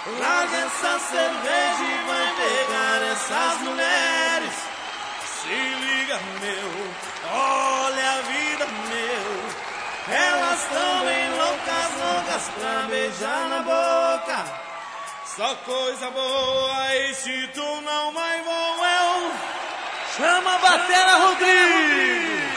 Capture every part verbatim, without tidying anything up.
Larga essa cerveja e vai pegar essas mulheres. Se liga, meu, olha a vida, meu. Elas tão bem loucas, loucas pra beijar na boca. Só coisa boa, e se tu não vai, vou eu. Chama a Batera Rodrigues.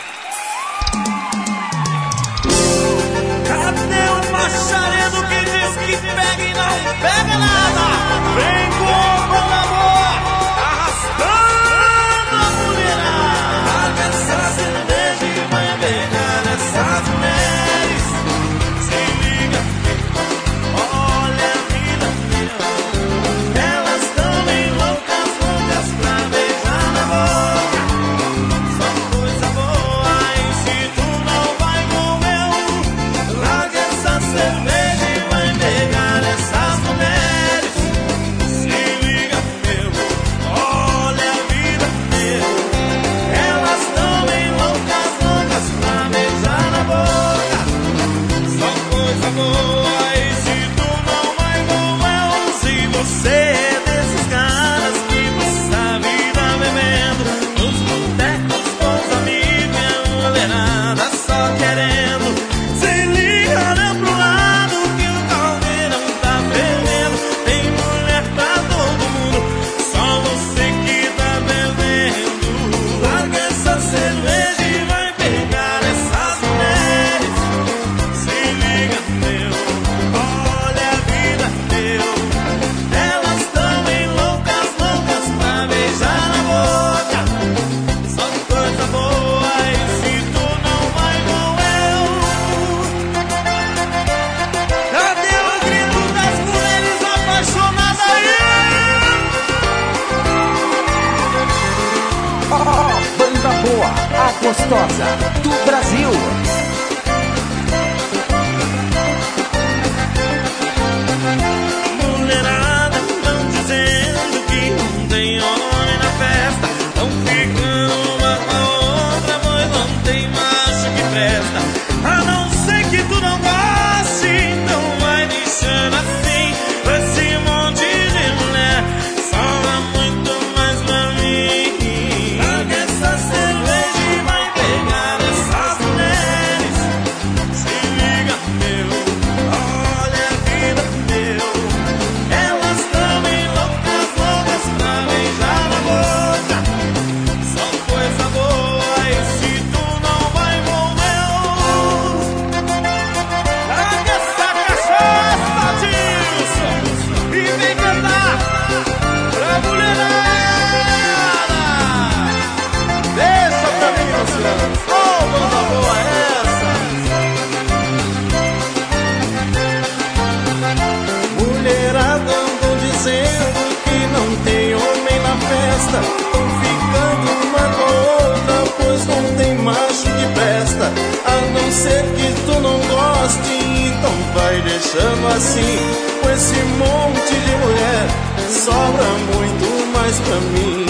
Cadê o macharedo que diz que pega e não pega nada? Vem com banda boa, arrastando a mulherada. Larga essa cerveja e vai pegar essas mulheres. Se liga, olha a vida, meu. Elas tão bem loucas, loucas pra beijar na boca. Só coisa boa, e se tu não vai com eu, larga essa cerveja e vai pegar essas mulheres. Se liga, meu, olha a vida, meu. Elas tão bem loucas, loucas pra beijar na boca. Só coisa boa, e se tu não vai com eu, se você é desses caras que passa a vida bebendo nos botecos com os amigos e a mulherada só querendo. Se liga, olha pro lado que o caldeirão tá fervendo. Tem mulher pra todo mundo, só você que tá bebendo. Larga essa cerveja e vai pegar essas mulheres. Se liga, meu, olha a vida, meu. Elas tão bem loucas, loucas pra beijar na boca. Só coisa boa, e se tu não vai com eu. Cadê o grito das mulheres apaixonadas aí? Ó, banda boa, a gostosa do Brasil. Mulherada tão dizendo que não tem homem na festa. Tão ficando uma com a outra, pois não tem macho que presta. A não ser que tu não goste, então vai deixando assim. Esse monte de mulher sobra muito mais pra mim. Larga essa cerveja e vai pegar essas mulheres. Se liga, meu, olha a vida, meu. Elas tão bem loucas, loucas pra beijar na boca. Só coisa boa, e se tu não vai com eu, larga essa cachaça, Dilson, e vem cantar pra mulherada. Deixa pra mim, Luciano, oh, banda boa essa. Mulherada andam dizendo que não tem homem na festa. Tão ficando uma com a outra, pois não tem macho que presta. A não ser que tu não goste, então vai deixando assim. Com esse monte de mulher, sobra muito mais pra mim.